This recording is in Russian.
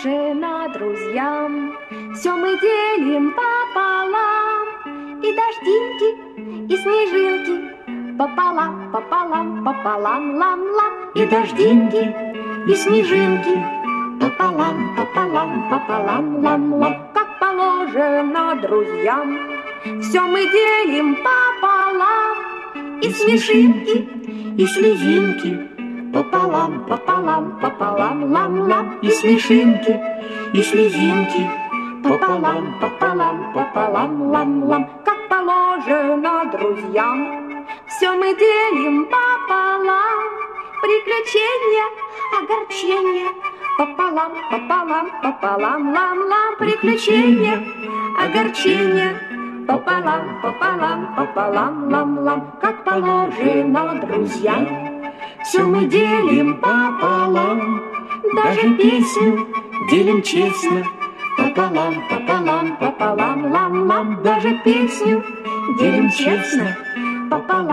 положено друзьям. Все мы делим пополам, и дождинки, и снежинки, пополам, пополам, пополам, лам-лам. И дождинки, и снежинки, пополам, пополам, пополам, лам-лам. Как положено друзьям, все мы делим пополам, и смешинки, и слезинки, пополам, пополам, пополам, лам-лам. И смешинки, и слезинки, пополам, пополам, пополам, лам-лам. Как положено друзьям, все мы делим пополам, приключения, огорчения, пополам, пополам, пополам, лам-лам. Приключения, огорчения, пополам, пополам, пополам, лам-лам. Как положено друзьям, все мы делим пополам, даже песню делим честно, пополам, пополам, пополам, лам-лам. даже песню делим честно, пополам.